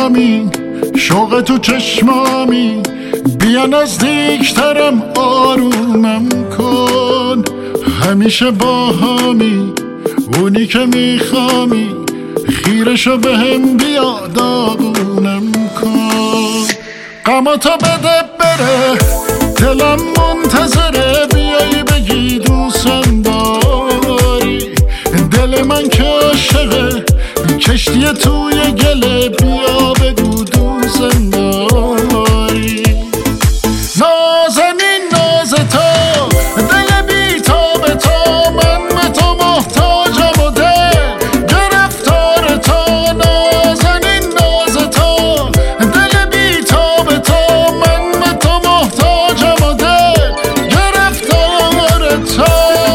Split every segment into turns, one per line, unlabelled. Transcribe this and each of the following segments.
جامی، شوق تو چشمامی، بیا نزدیکترم آرومم کن. همیشه با همی اونی که میخوامی، خیرشو به هم بیا داغونم کن. غماتو بده بره دلم منتظره، بیایی بگی دوستم داری. دل من که عاشقه کشتی توی گله، بیا بگو دوستم داری. نازنین ناز تو دل بی تاب تو، من به تو محتاجم و دل گرفتار تو. نازنین ناز تو دل بی تاب تو، من به تو محتاجم و دل گرفتار تو.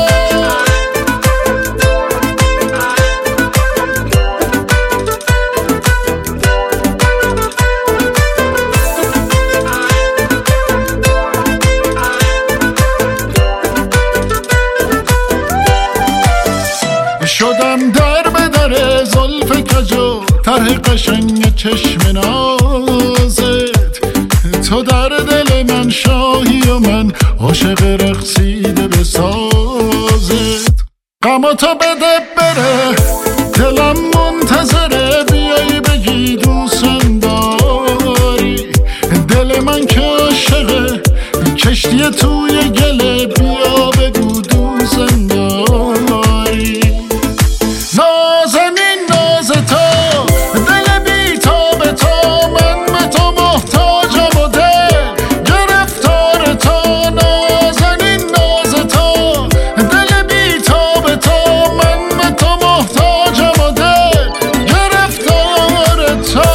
شدم در به در زلف کجو، طرح قشنگ چشم نازت. تو در دل من شاهی و من عاشق رقصیده به سازت. غماتو بده بره دلم منتظره، بیایی بگی دوستم داری. دل من که عاشقه کشتی توی گله، بیا بگو دوستم داری. نازنین ناز تو دل بی تاب تو، من به تو محتاجم و دل گرفتار تو. نازنین ناز تو دل بی تاب تو، من به تو محتاجم و دل گرفتار تو.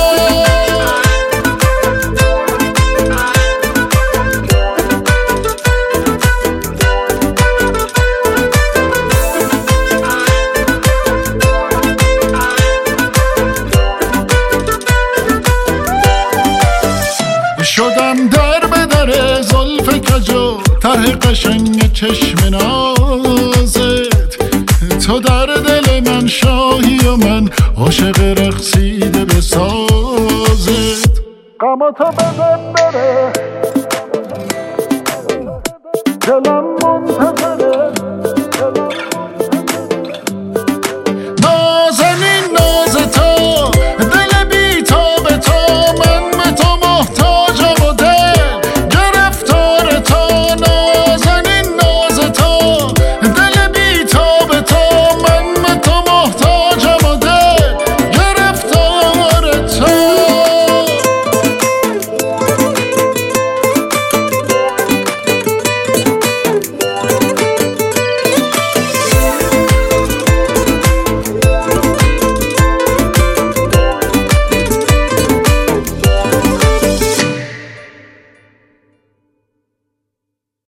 شدم در به در زلف کجو، طرح قشنگ چشم نازت. تو در دل من شاهی و من عاشق رقصیده به سازت. غماتو بده بره دلم